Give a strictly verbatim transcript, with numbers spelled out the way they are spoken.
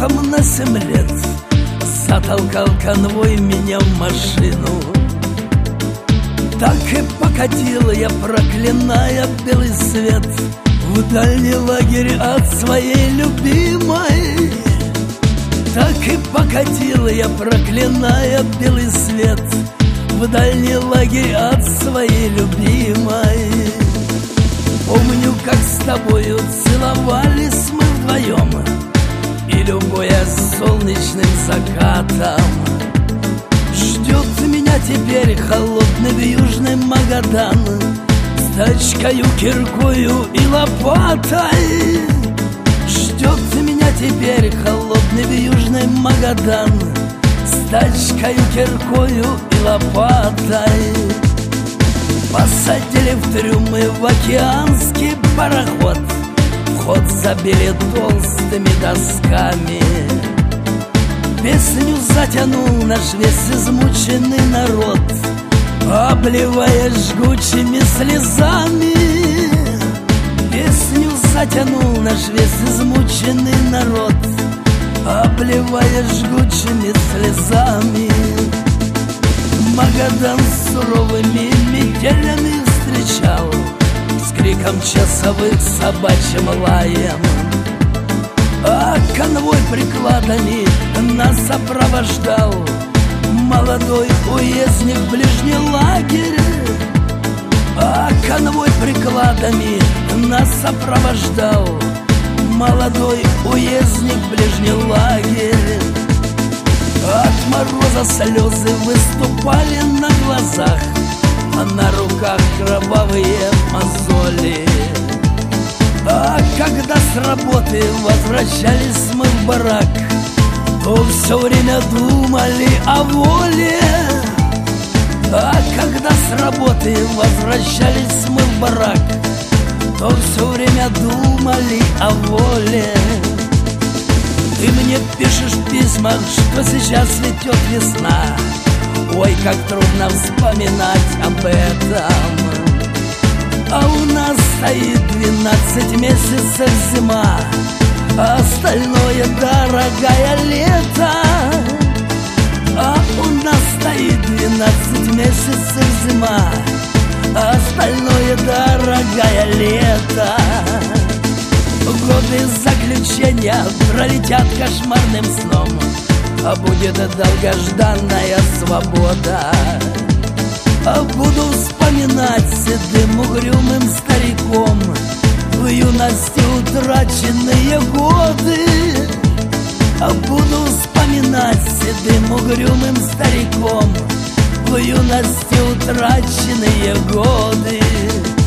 ребенком на семь лет затолкал конвой меня в машину. Так и покатил я, проклиная белый свет, в дальний лагерь от своей любимой. Так и покатил я, проклиная белый свет, в дальний лагерь от своей любимой. Помню, как с тобою целовались мы вдвоем, и любуя солнечным закатом. Ждет меня теперь холодный южный Магадан с тачкою, киркою и лопатой. Ждет меня теперь холодный южный Магадан с тачкою, киркою и лопатой. Посадили в трюмы в океанский пароход, вход забили толстыми досками. Песню затянул наш весь измученный народ, обливая жгучими слезами. Песню затянул наш весь измученный народ, обливая жгучими слезами. Магадан с суровыми метелями встречал, с криком часовых, собачьим лаем. А конвой прикладами нас сопровождал молодой уездник в ближний лагерь. А конвой прикладами нас сопровождал молодой уездник в ближний лагерь. От мороза слезы выступали на глазах, а на руках кровавые мозоли. А когда с работы возвращались мы в барак, то все время думали о воле. А когда с работы возвращались мы в барак, то все время думали о воле. Ты мне пишешь в письмах, что сейчас цветет весна. Ой, как трудно вспоминать об этом. А у нас стоит двенадцать месяцев зима, а остальное, дорогая, лето. А у нас стоит двенадцать месяцев зима, а остальное, дорогая, лето. Годы заключения пролетят кошмарным сном, а будет долгожданная свобода. А буду вспоминать седым угрюмым стариком в юности утраченные годы. А буду вспоминать седым угрюмым стариком в юности утраченные годы.